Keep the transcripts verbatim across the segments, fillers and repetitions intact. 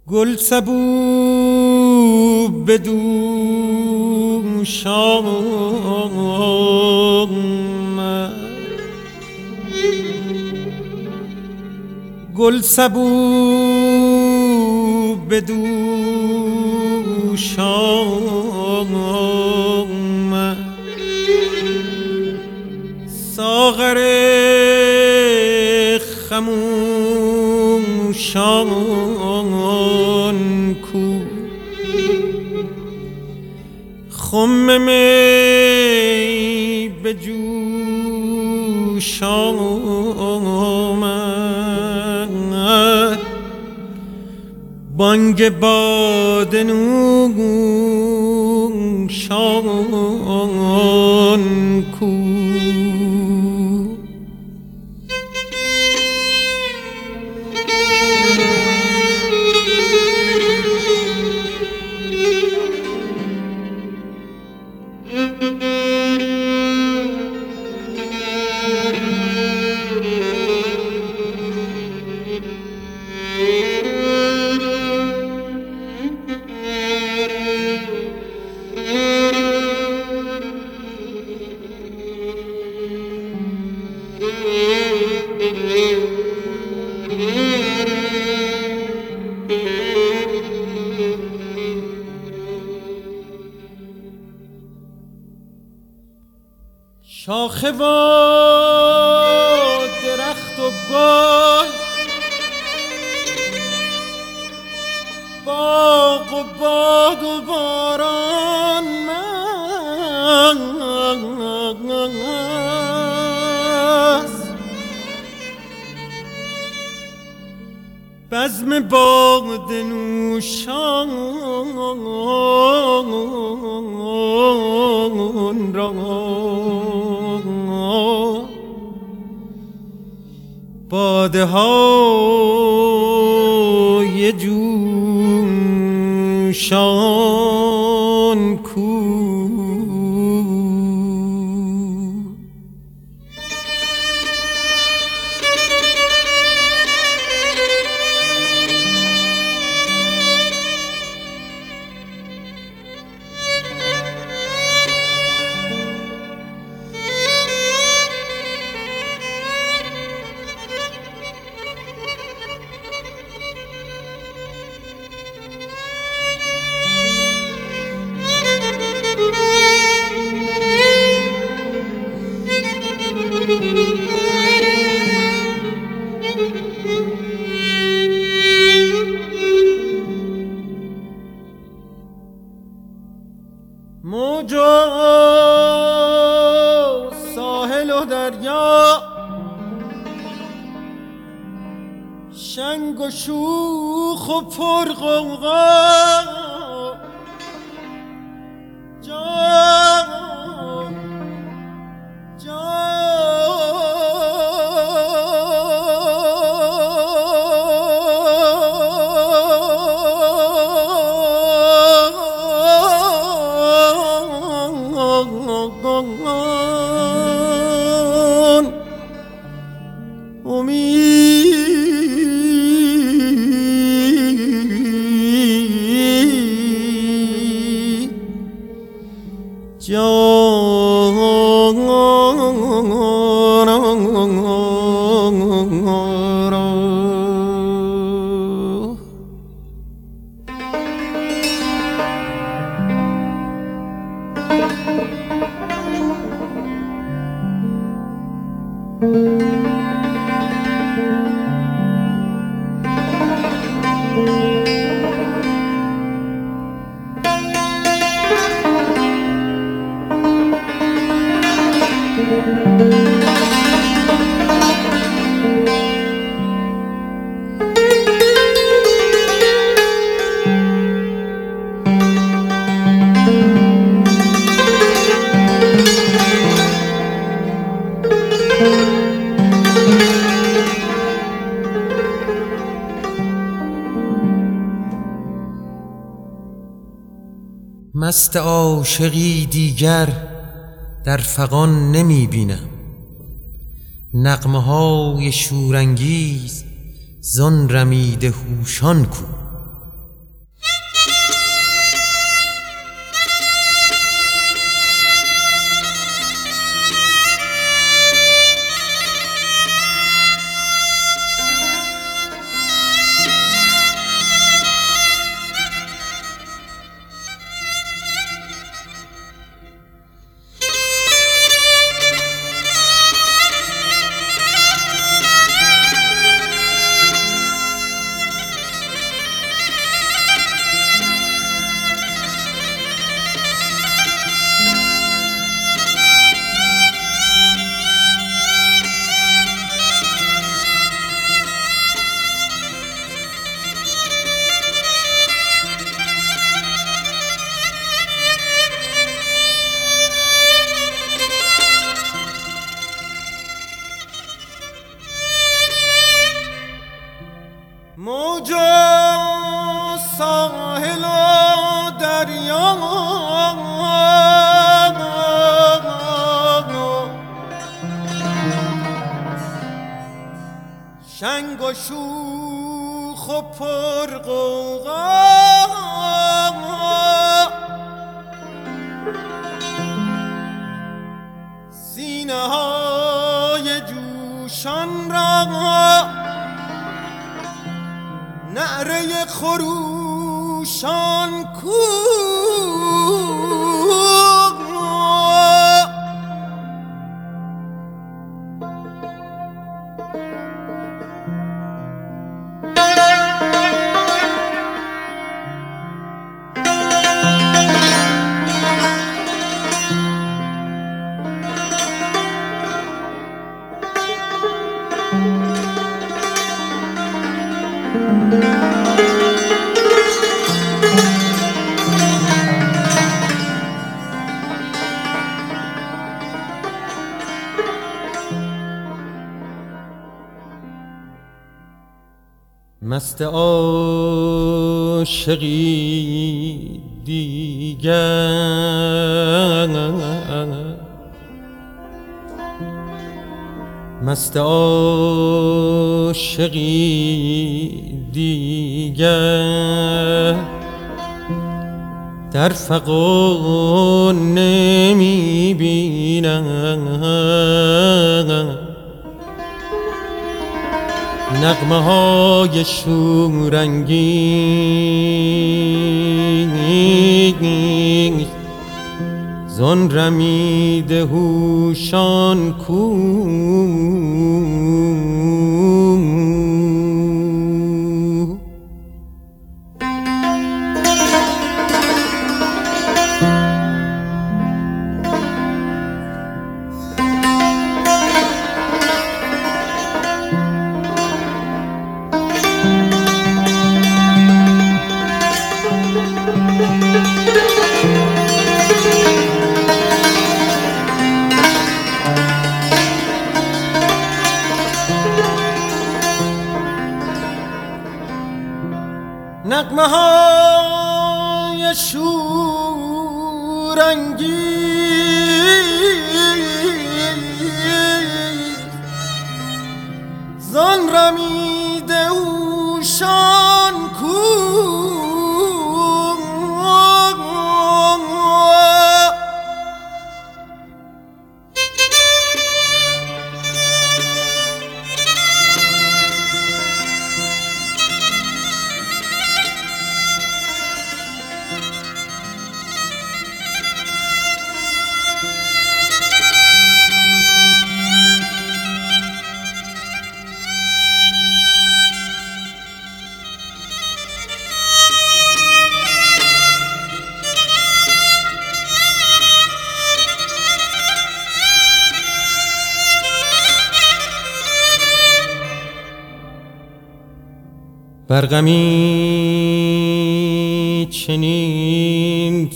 گل سبو به دوش آمد، گل سبو به دوش آمد، ساغر خموشان کو، خم می به جوش آمد، بانگ باده نوشان کو. شاخه و درخت و گل، باغ و باد و باران است، بزم باده نوشان را باده های جوشان کو. موج و ساحل و دریا، شنگ و شوخ و پرغوغا، جان جان مست عاشقی دیگر در فغان نمی بینم، نغمه های شورانگیز زان رمیده هوشان کو. و شوخ و پرغوغا سینه های جوشان را نعره خروشان کو مست عاشقی دیگر مست عاشقی دیگر در فغان نمی بینم نغمه های شورانگیز زان رمیده هوشان کو نغمه های شورانگیز زان رمیده هوشان کو برغمی چنین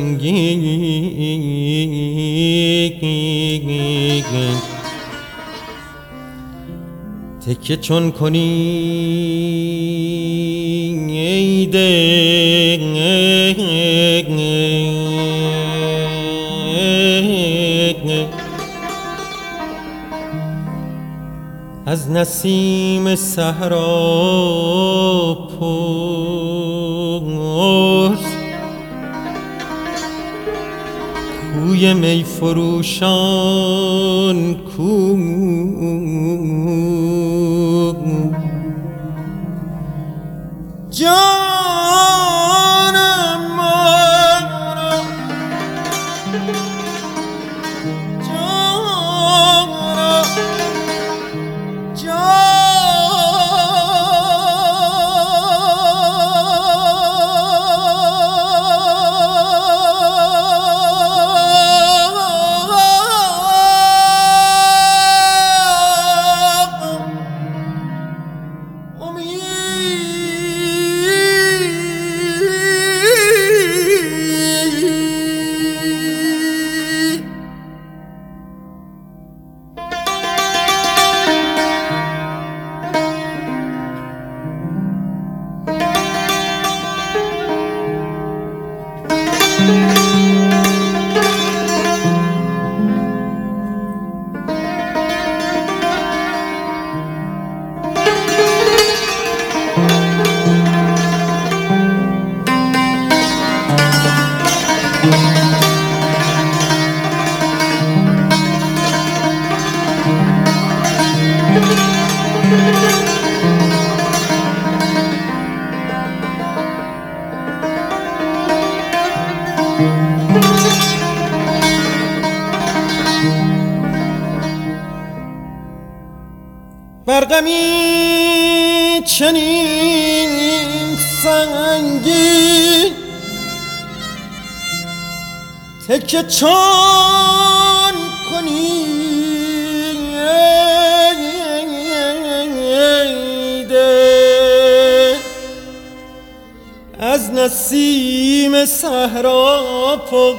سنگین تکه چون کنی ای دل از نسیم صحرا پرس کوی می فروشان کو جان من امید برغمی چنین سنگین تکه چون کنی از نسیم صحرا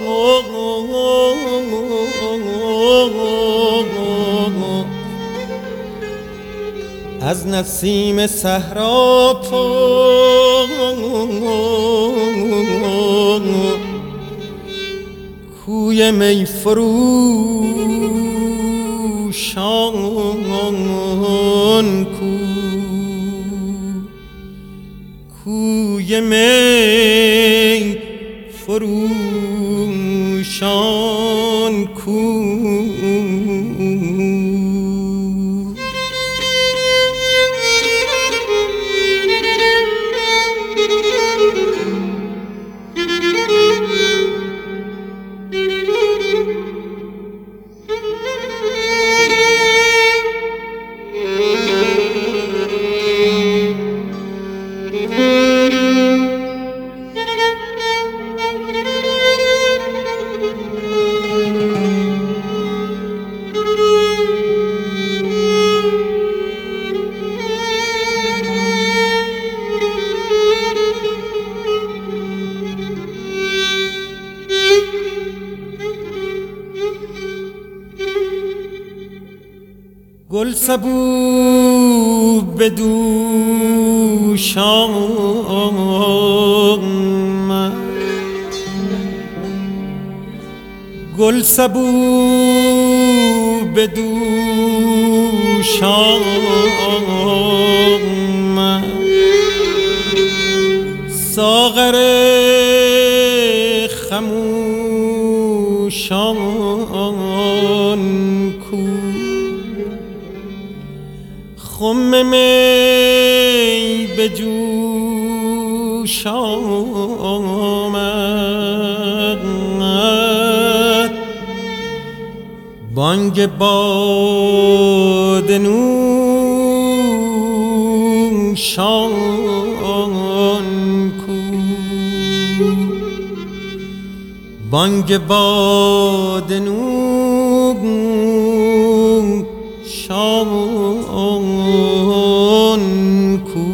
از نسیم صحرا کوی می فروشان کو کوی می فروشان کو گل سبو به دوش آمد گل سبو به دوش آمد ساغر خموشان کو خم می به جوش آمد بانگ باده نوشان کو بانگ باده نوشان کو